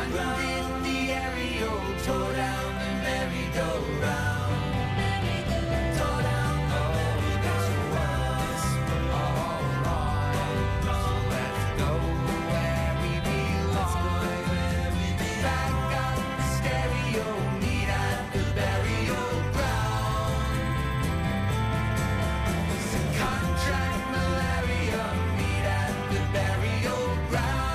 undid the aerial, tore down the merry-go-round. Tore down the merry-go-round. All right, so let's go where we belong. Back up the stereo, meet at the burial ground. So contract malaria, meet at the burial ground.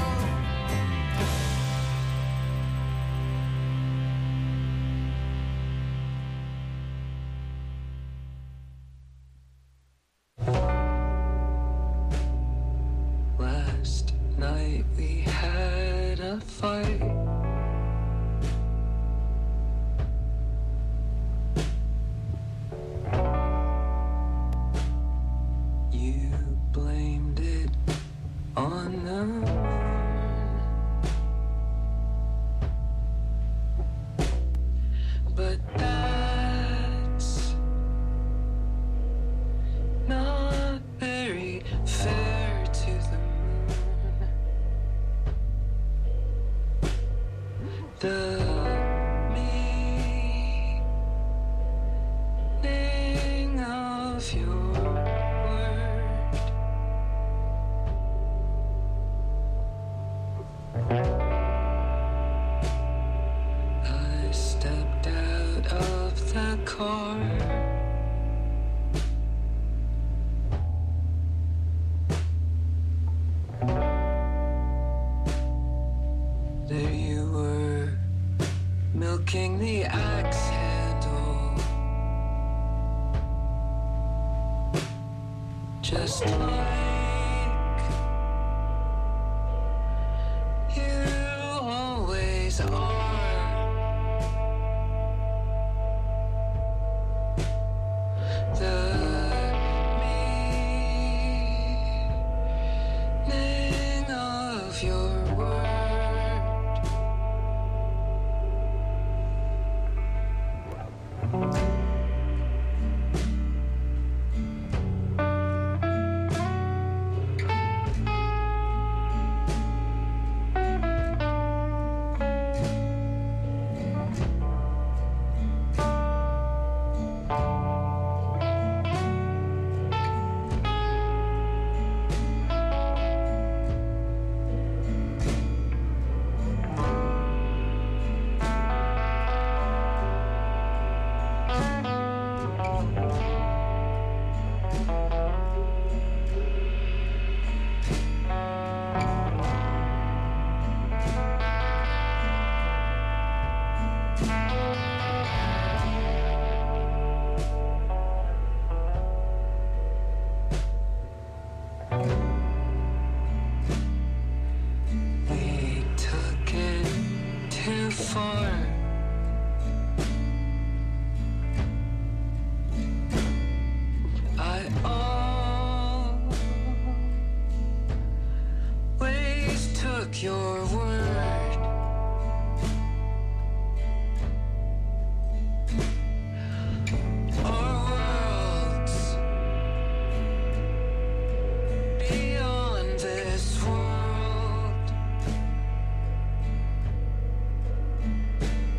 Last night we had a fight. You blamed it on the moon, but that's not very fair to the moon. The meaning of your word. I stepped out of the car. There you were, milking the axe handle, just like you always are. The meaning of your word. We took it too far. I always took your word. Our worlds beyond this world.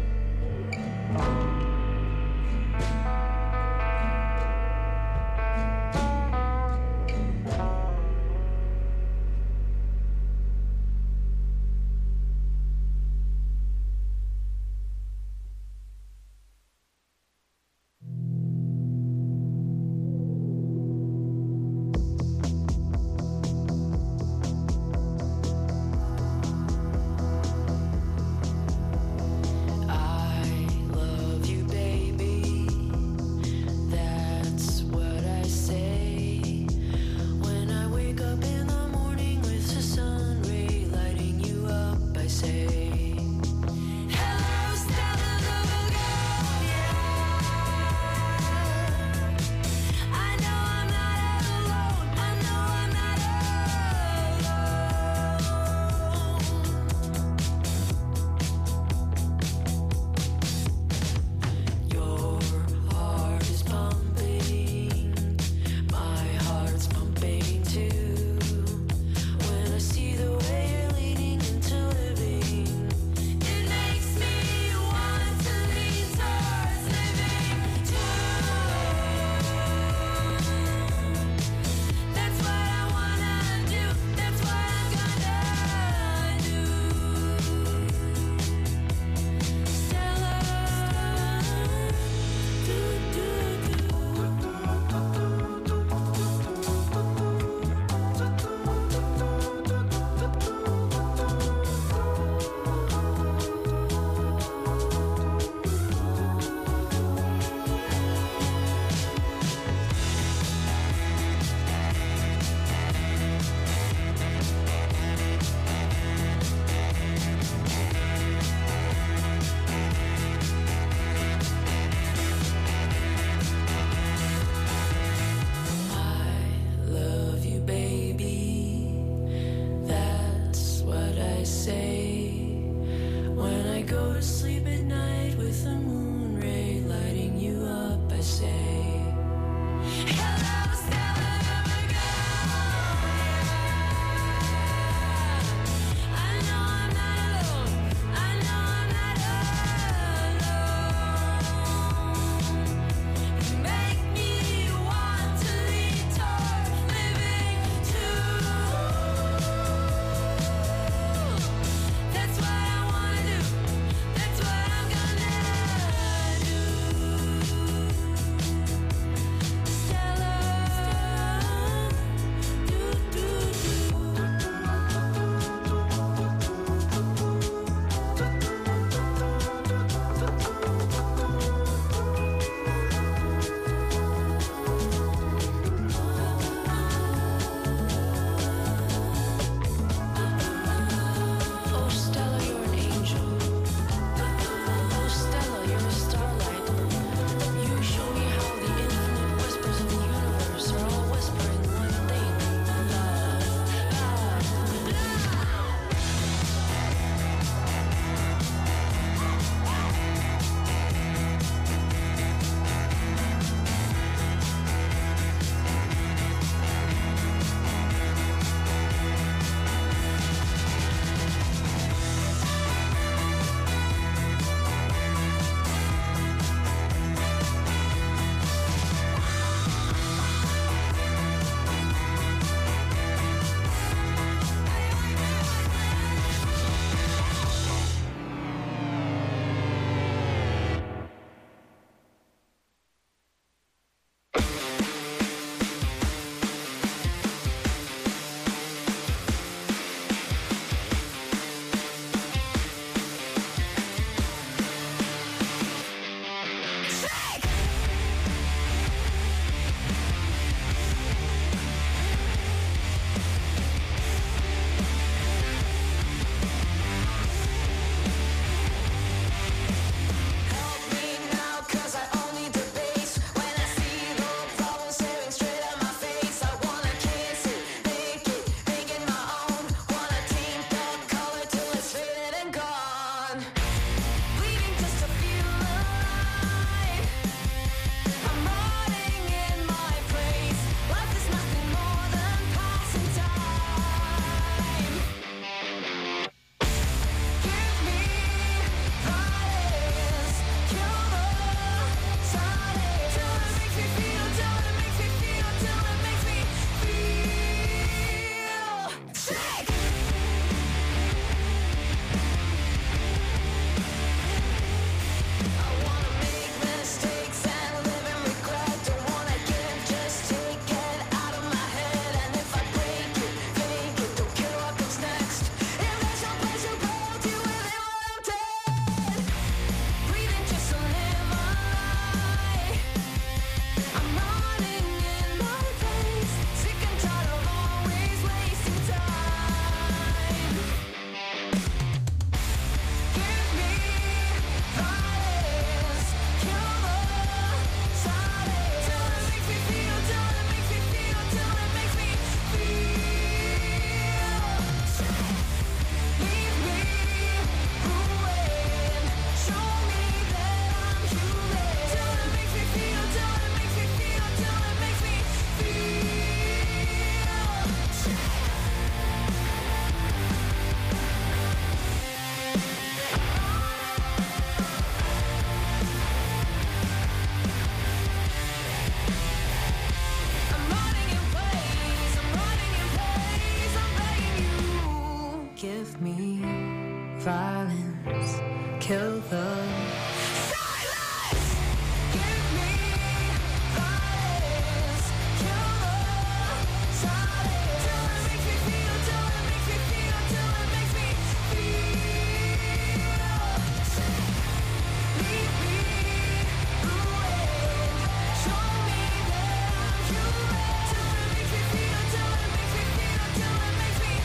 silence, kill the silence. Give me violence, kill the silence. Till it makes me feel, till it makes me feel, till it makes me feel sick. Leave me ruined, show me that I'm human. Till it makes me feel, till it makes me feel, till it makes me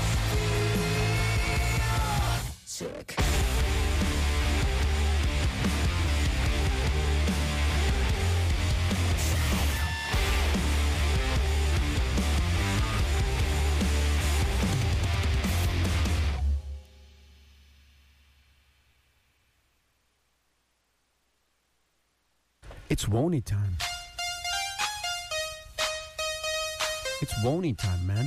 feel sick. It's Wony time. It's Wony time, man.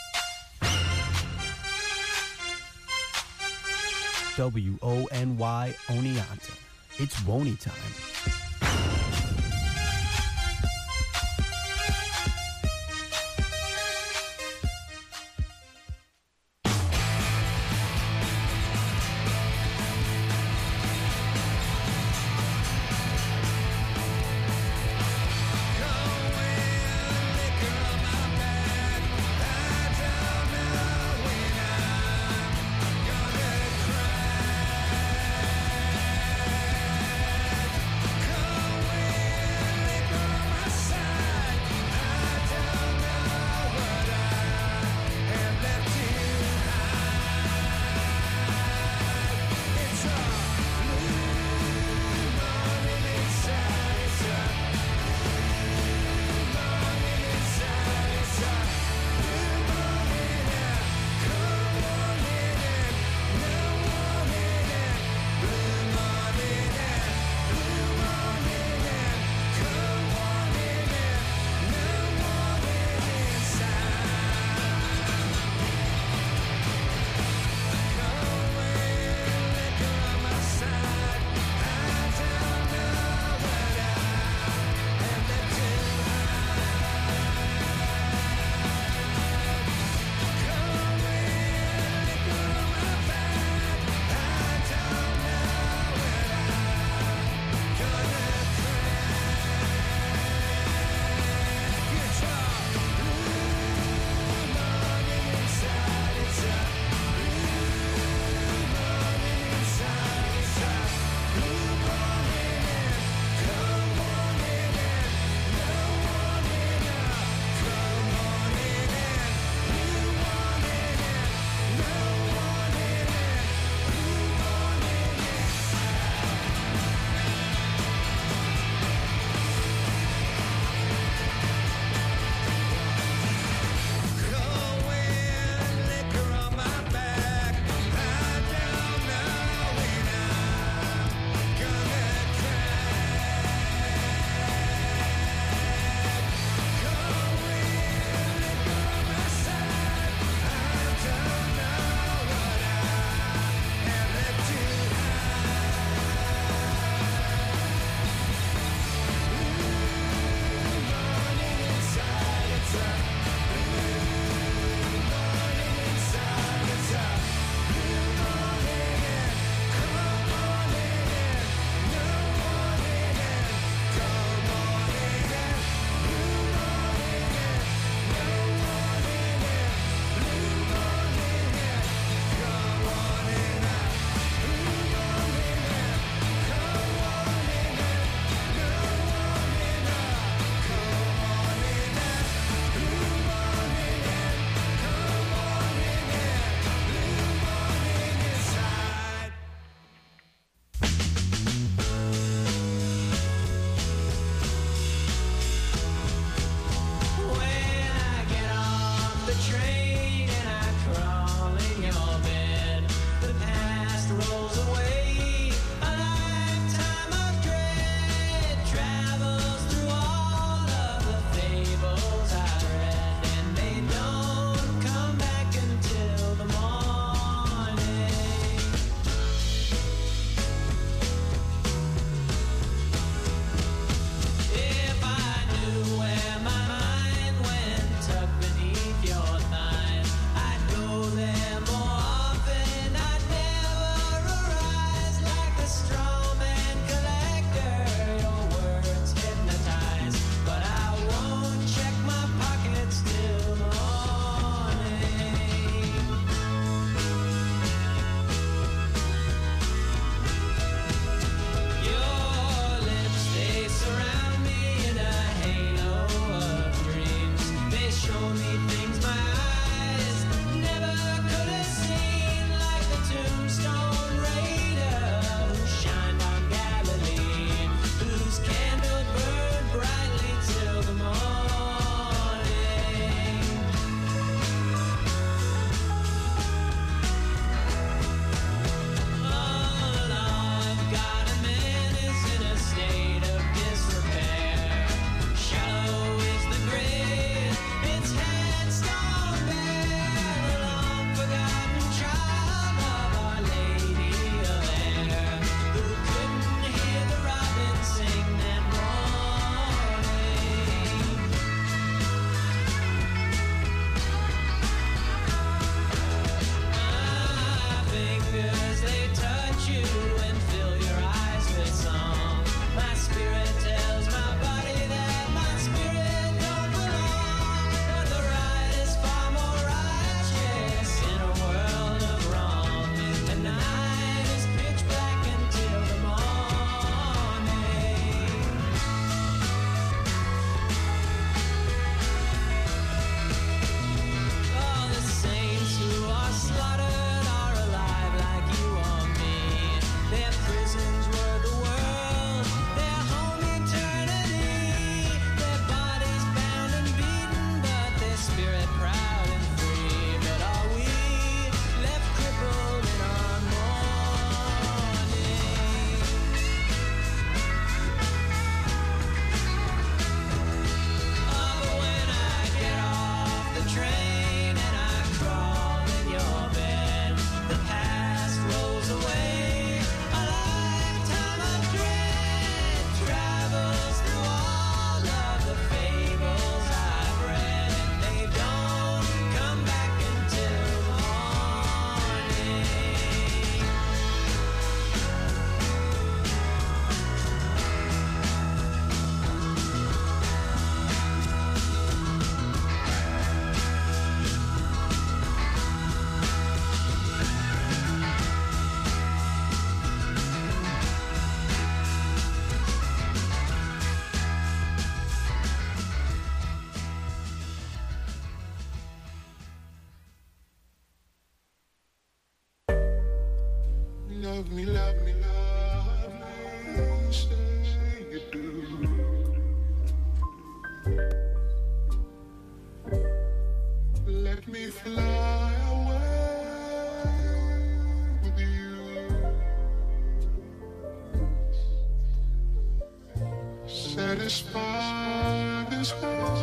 W-O-N-Y, Oneonta. It's Wony time. Come love me, say you do. Let me fly away with you. Satisfy this heart.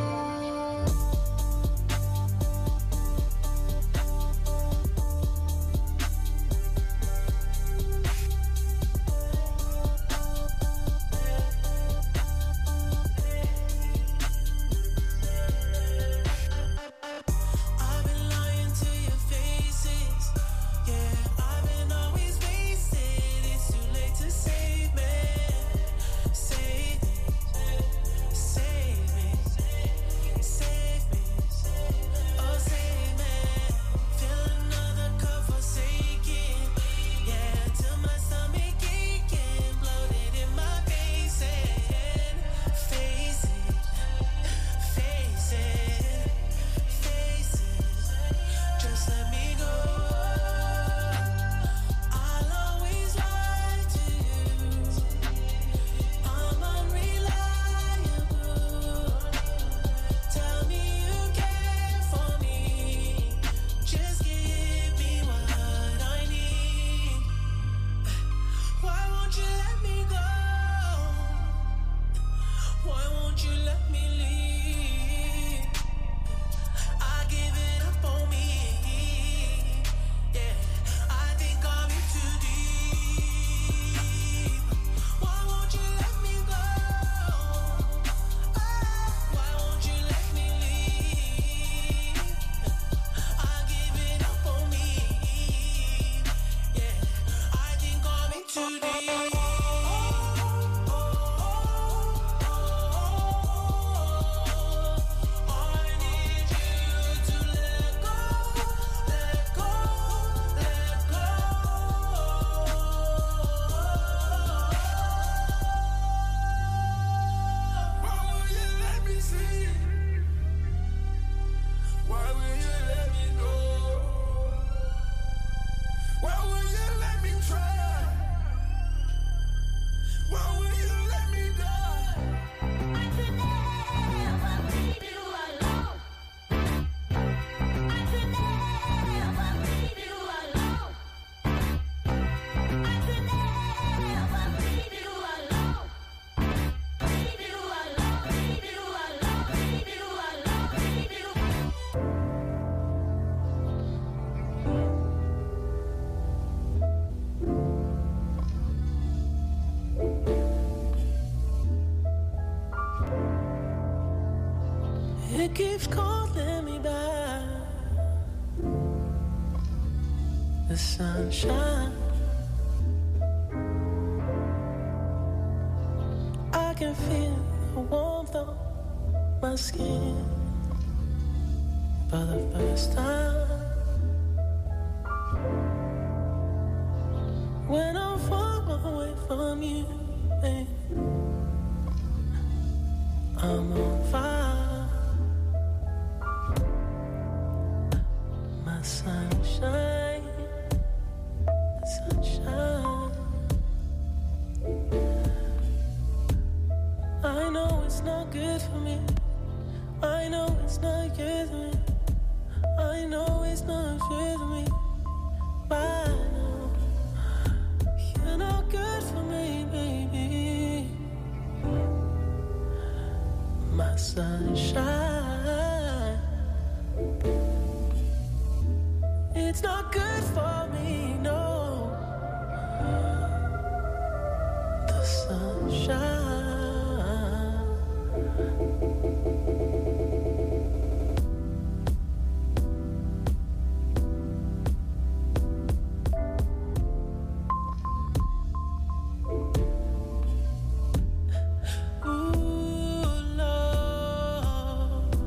It keeps calling me back. The sunshine, I can feel the warmth on my skin for the first time. When I'm far away from you, babe, I'm on fire. My sunshine, sunshine. I know it's not good for me. I know it's not good for me. I know it's not good for me. But I know you're not good for me, baby. My sunshine. It's not good for me, no. The sunshine. Ooh, Lord.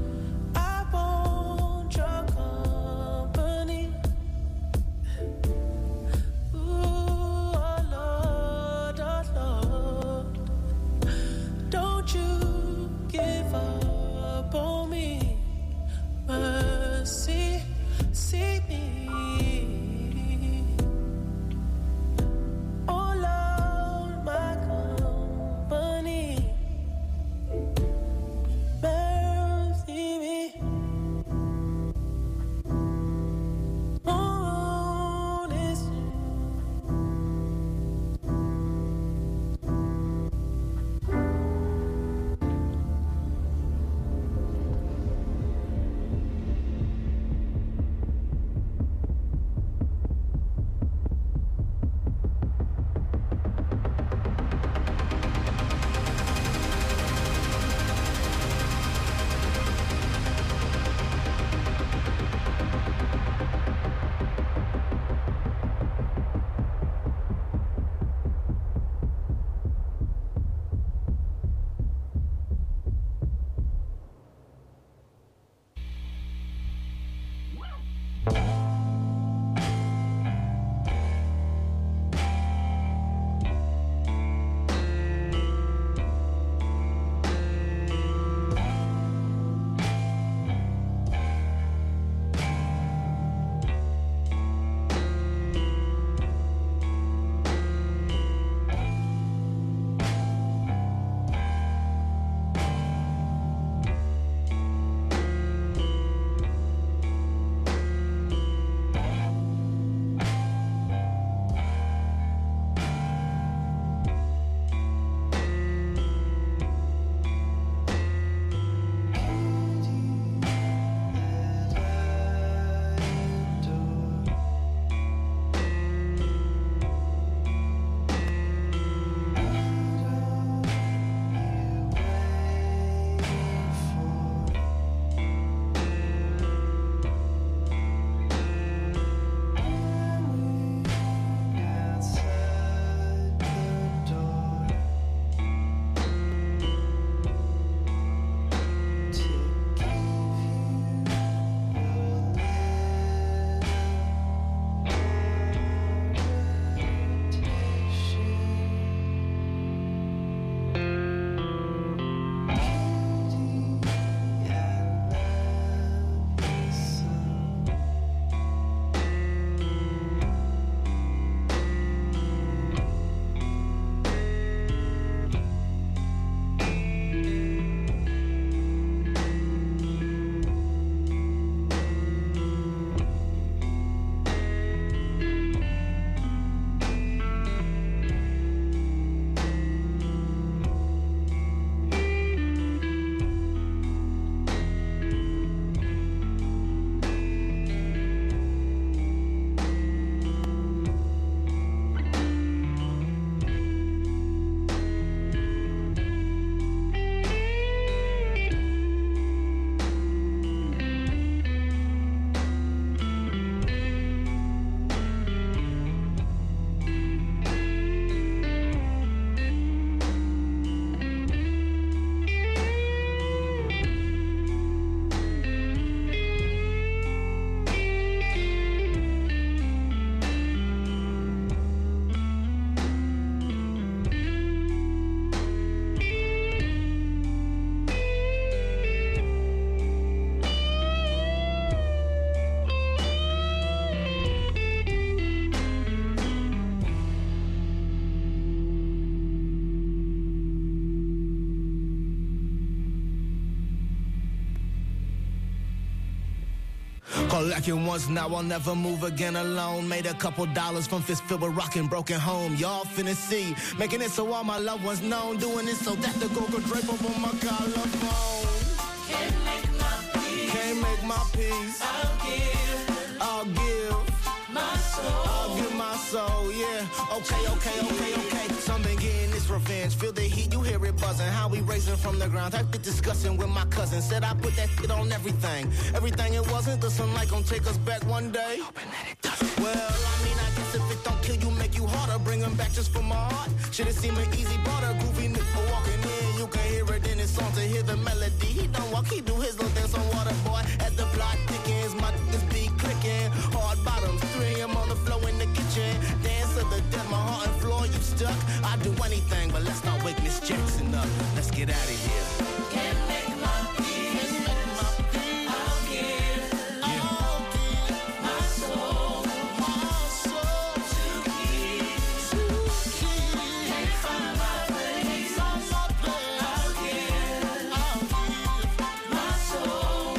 Collecting once, now I'll never move again alone. Made a couple dollars from fist filled with rock and broken home. Y'all finna see, making it so all my loved ones known. Doing it so that the gold could drape up on my collarbone. Can't make my peace. Can't make my peace. I'll give my soul. I'll give my soul, yeah. Okay. Some been getting this revenge. Feel the heat, you hear it buzzing. How we raising from the ground. I've been discussing with my cousin. Said I put that shit on everything. Everything it wasn't. The sunlight gon' take us back one day. Hoping that it doesn't. Well, I mean, I guess if it don't kill you, make you harder. Bring them back just for my heart. Shit, it seem an easy part. A groovy nigga walking in. You can hear it in his song to hear the melody. He don't walk, he do his little dance on water, boy. As the plot thickens, my niggas be clicking. Hard bottoms, 3 a.m. on the floor in the kitchen. Dance to the death, my heart and floor, you stuck. I'd do anything, but let's not wake Miss Jackson up. Let's get out of here. Can't make my peace. I'll give my soul to keep. Can't find my place. I'll give my soul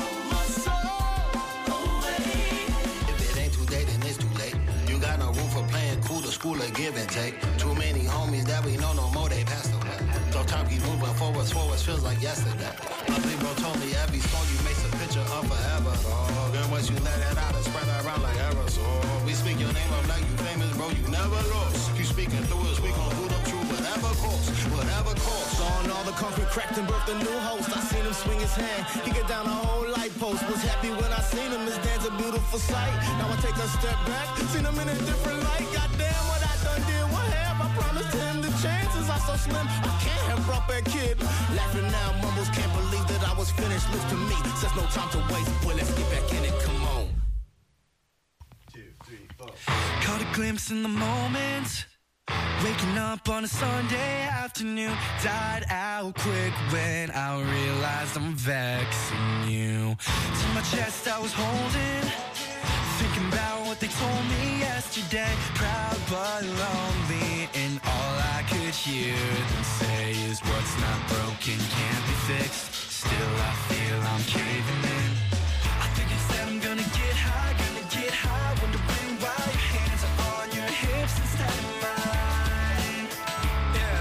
away. If it ain't too late, then it's too late. You got no room for playing cool to school or give and take. Too many homies that we know no more, they passed away. So time keeps moving forwards feels like yesterday. My big bro told me every song you makes a picture of forever, dog. And once you let it out, it spread around like aerosol. We speak your name up like you famous, bro, you never lost. Keep speaking through us, we gon' boot up true, whatever cost. On all the concrete cracked and birthed a new host. I seen him swing his hand. He get down a whole light post. Was happy when I seen him. His dance a beautiful sight. Now I take a step back. Seen him in a different light. Goddamn what I done did. What have I promised him? The chances are so slim. I can't have brought that kid. Laughing now, mumbles can't believe that I was finished. Looks to me, says no time to waste. Boy, let's get back in it. Come on. 2, 3, 4. Caught a glimpse in the moment. Waking up on a Sunday afternoon. Died out quick when I realized I'm vexing you. To my chest I was holding, thinking about what they told me yesterday. Proud but lonely, and all I could hear them say is what's not broken can't be fixed. Still I feel I'm caving in. I think instead I'm gonna get high. Wondering why your hands are on your hips instead of mine. Yeah.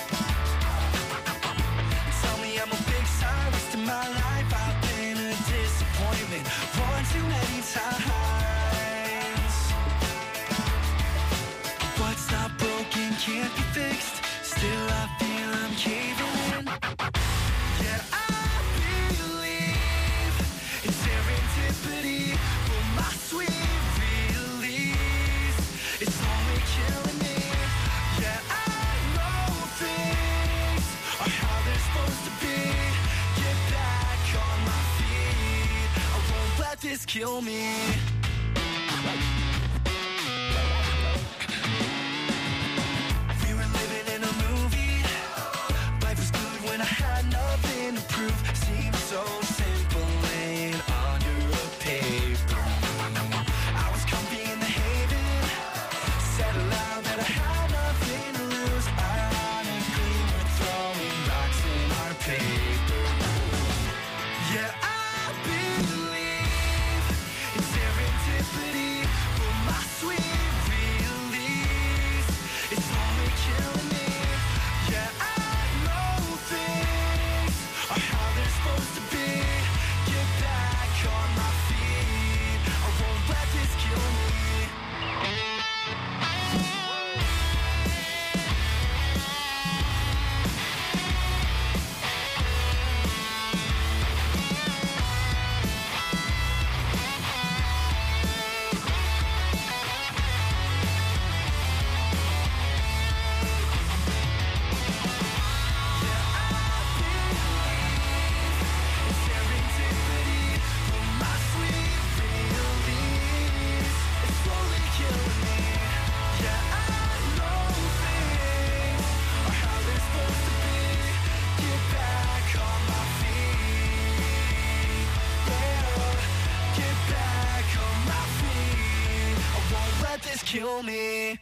Tell me I'm a big sign. Rest of my life I've been a disappointment one too many times. What's not broken can't be fixed. Still I feel I'm caving in. Yeah, I believe in serendipity, but my sweet release is only killing me. Yeah, I know things are how they're supposed to be. Get back on my feet. I won't let this kill me. We were living in a movie. Life was good when I had nothing to prove. Seemed so simple laying under a paper. I was comfy in the haven. Said aloud that I had nothing to lose. Ironically, we're throwing rocks in our paper. Yeah, I believe in serendipity, but my sweet release is only killing me. Yeah, I know things are how they're supposed to be. Get back on my feet. I won't let this kill me. Kill me.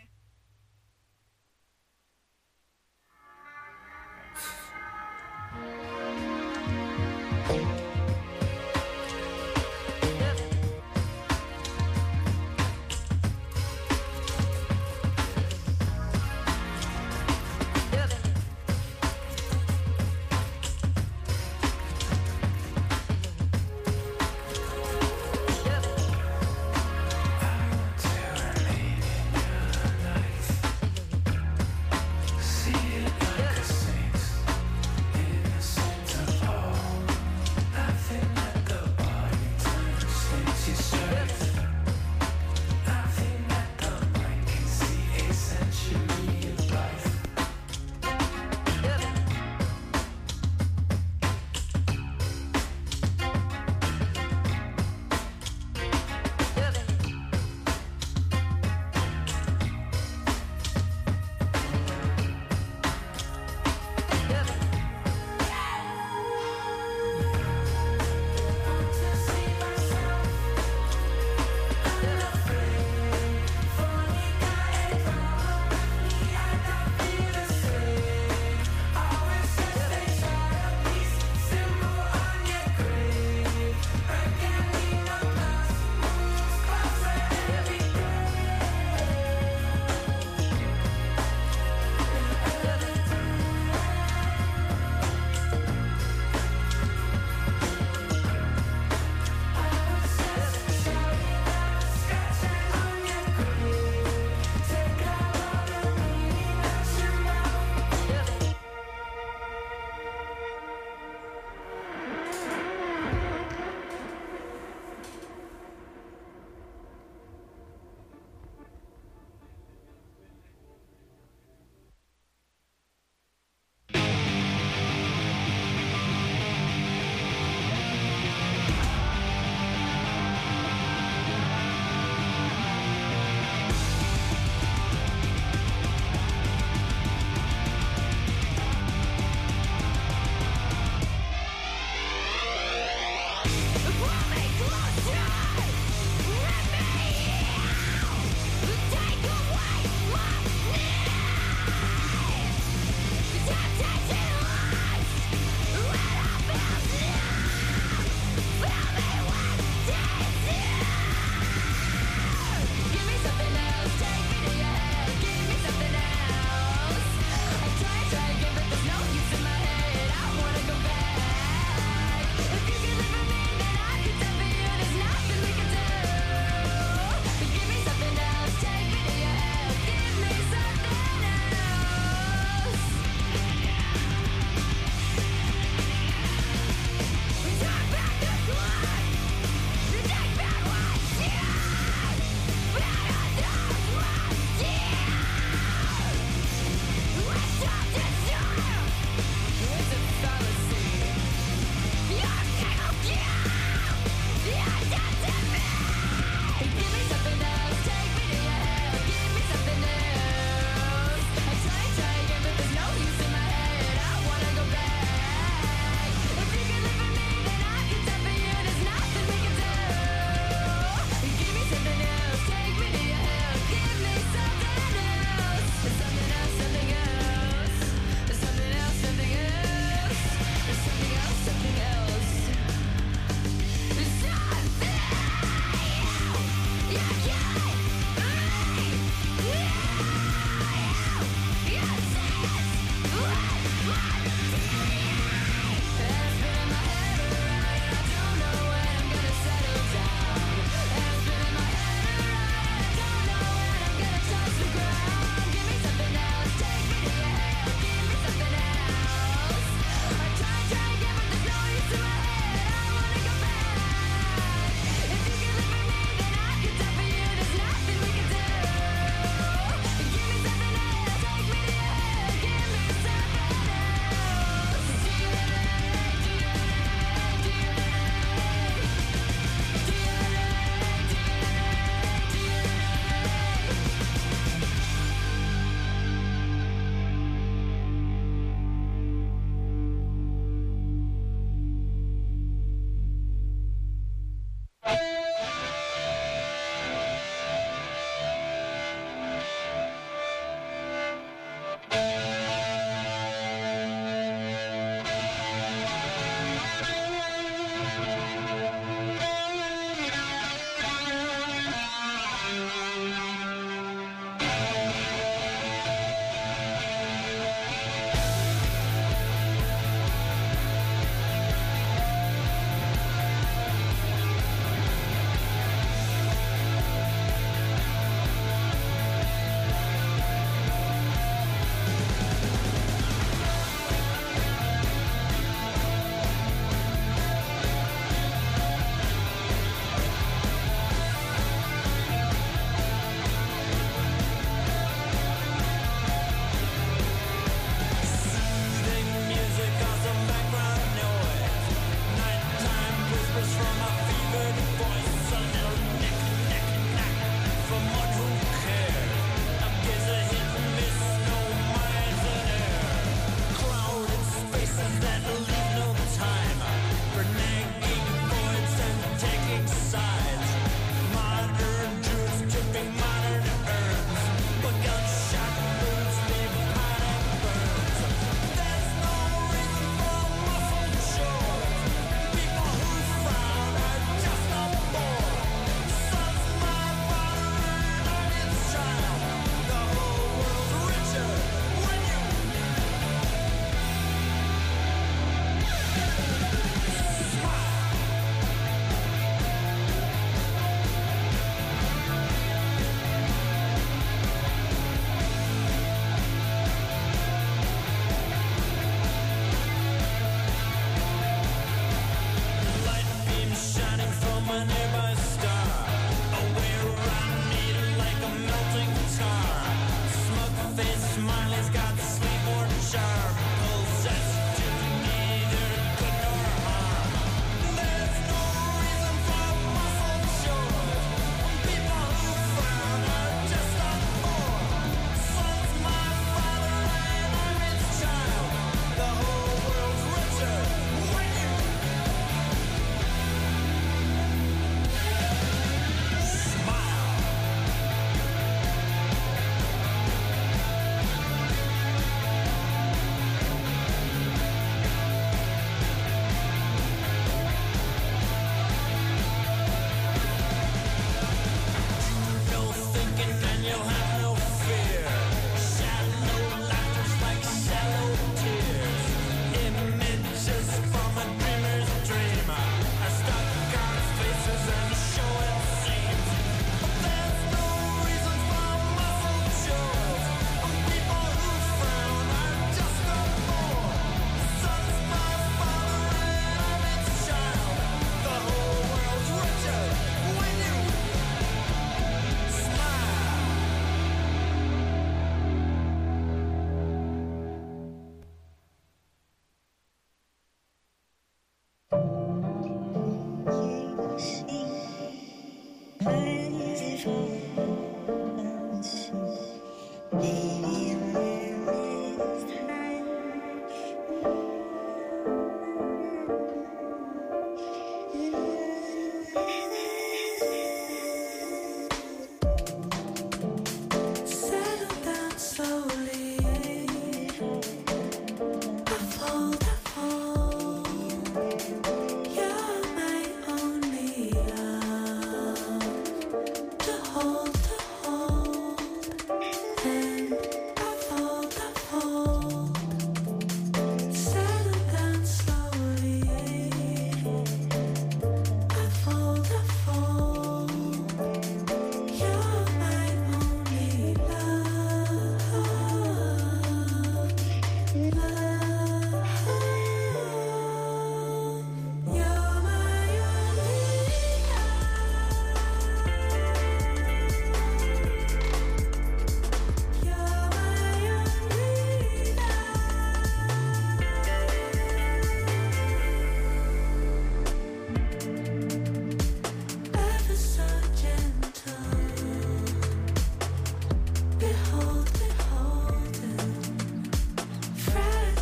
Fragile.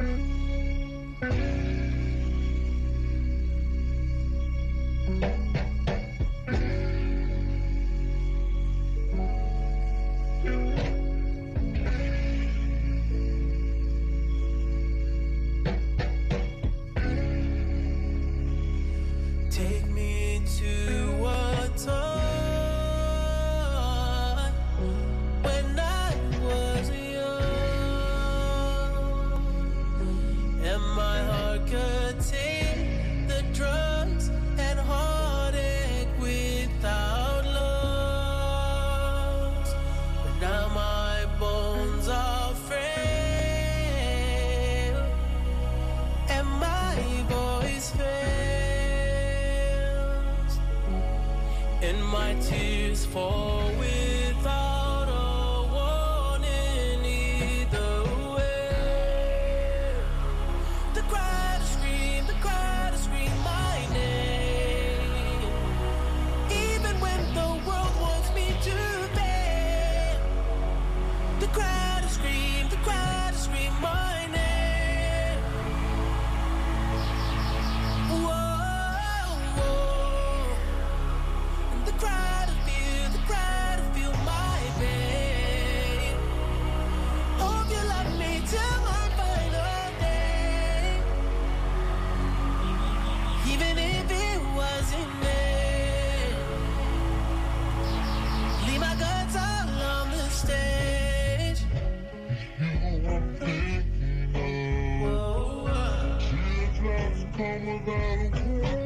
Take me to a time when I was young, and my heart could take the drugs and heartache without loss. But now my bones are frail, and my voice fails. And my tears fall without a warning either way. The cry to scream my name, even when the world wants me to fail. The cry to scream my name. Whoa, whoa. The cry to feel my pain. Hope you love me till my final day, even if it wasn't me. Leave my guts all on the stage. Whoa, teardrops come without a warning.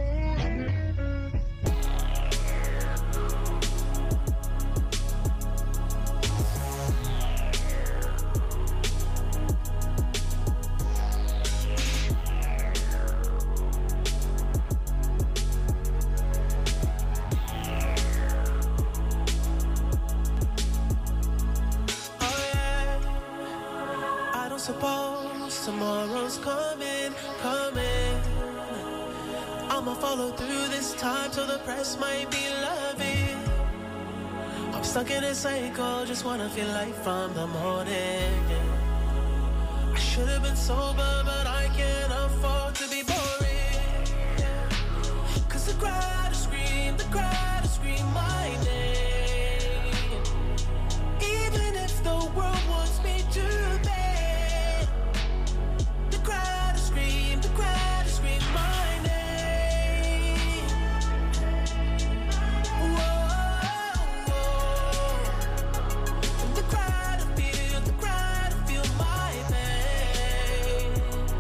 Oh yeah, I don't suppose tomorrow's coming. I'ma follow through this time till the press might be loving. I'm stuck in a cycle, just wanna feel life from the morning. I should have been sober, but I can't afford to be boring. Cause the cry to scream my name, even if the world wants me to beg. The cry to scream my name. Whoa, whoa. The cry to feel my pain.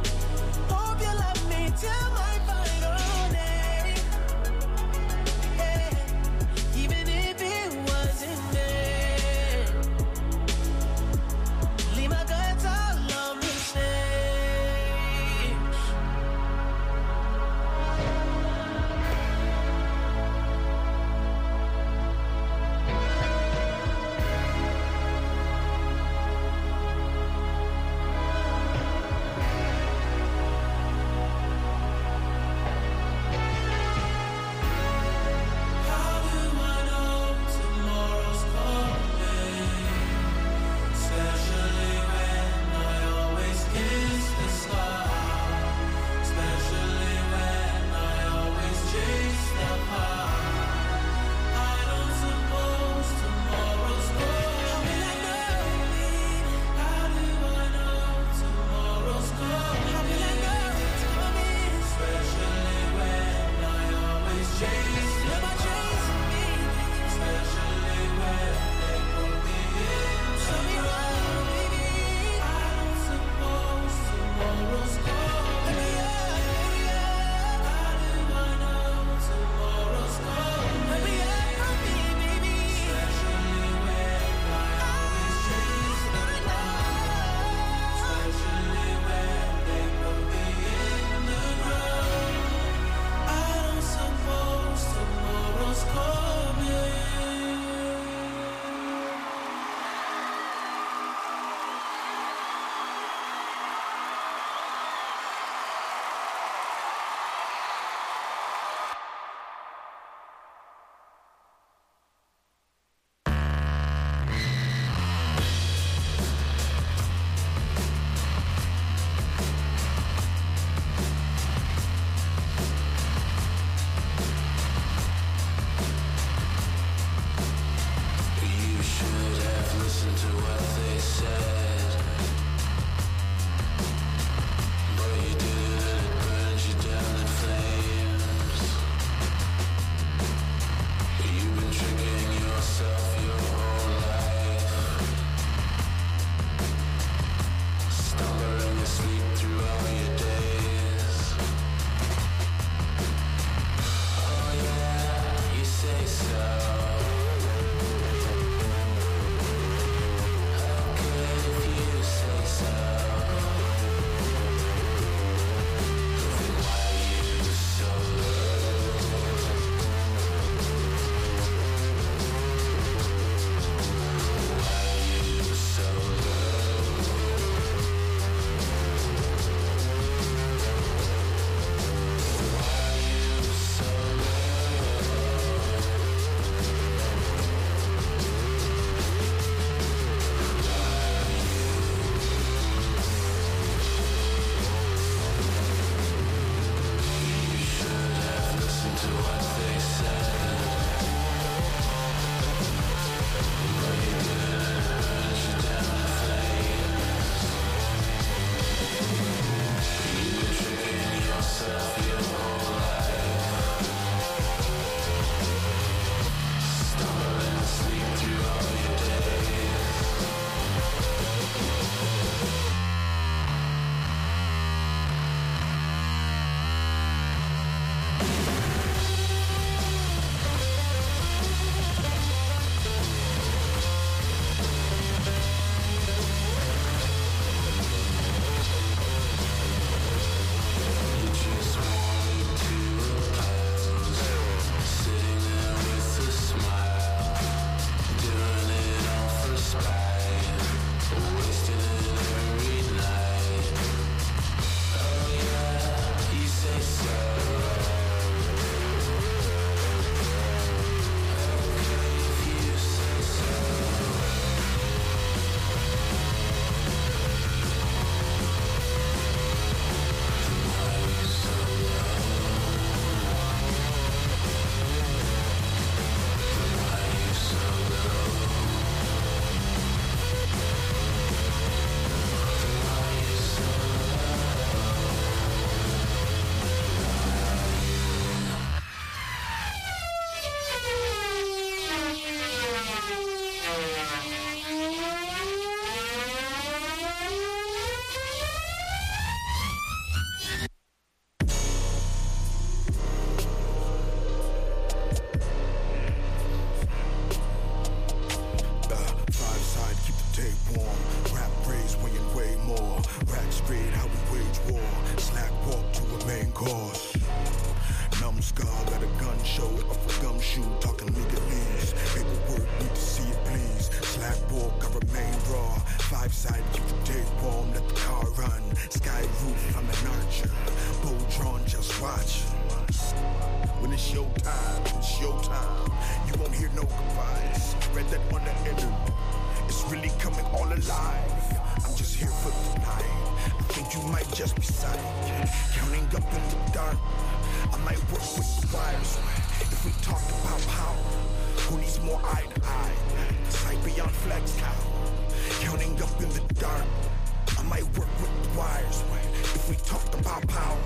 soldier, bow drawn, just watch. When it's your time, it's your time. You won't hear no goodbyes. Read that on the internet. It's really coming all alive. I'm just here for the night. I think you might just be sight. Counting up in the dark. I might work with the wires. If we talk about power, who needs more eye to eye? Sight beyond flex cow. Counting up in the dark. I might work with the wires. If we talk about power.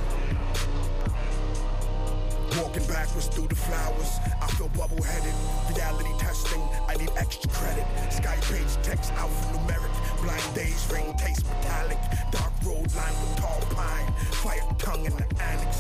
Walking backwards through the flowers, I feel bubble-headed. Fidelity testing, I need extra credit. Sky page text alphanumeric. Blind days, rain taste metallic. Dark road lined with tall pine. Fire tongue in the annex.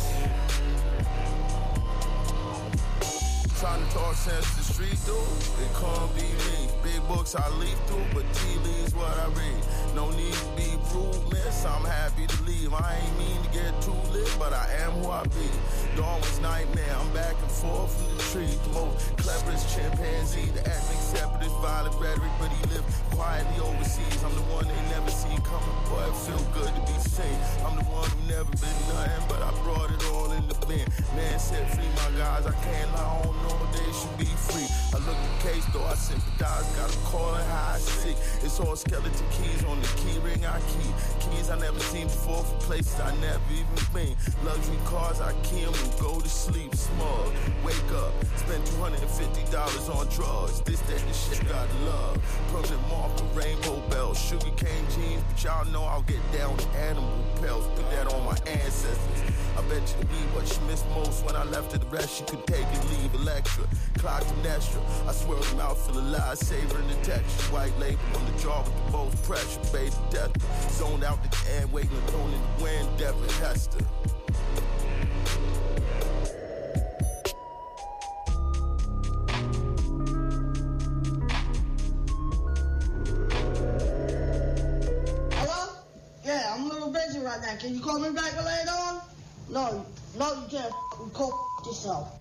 Trying to talk sense to the street, dude, it can't be me. Big books I leaf through, but tea leaves what I read. No need to be rude, miss, I'm happy to leave. I ain't mean to get too lit, but I am who I be. Darwin's nightmare, I'm back and forth from the tree. The most cleverest chimpanzee, the ethnic separatist, violent rhetoric, but he lived quietly overseas. I'm the one they never see coming, boy, it feel good to be seen. I'm the one who never been nothing, but I brought it all in the bin. Man said, free my guys, I can't lie on no, they should be free. I look the case, though I sympathize, gotta call it how I see. It's all skeleton keys on the key ring I keep. Keys I never seen before for places I never even been. Luxury cars I key 'em and go to sleep smug. Wake up, spend $250 on drugs. This shit got love. Permanent marker, rainbow bells, sugar cane jeans, but y'all know I'll get down with animal pelts. Put that on my ancestors. I bet you the weed what she missed most when I left her. The rest she could take and leave. Electra, clock and extra. I swear the mouth full of lies, savoring the texture. White label on the jaw with the most pressure. Baby death, zoned out the end, waiting alone in the wind. Devin Hester. Hello? Yeah, I'm a little busy right now. Can you call me back later on? No, you can't. Go yourself.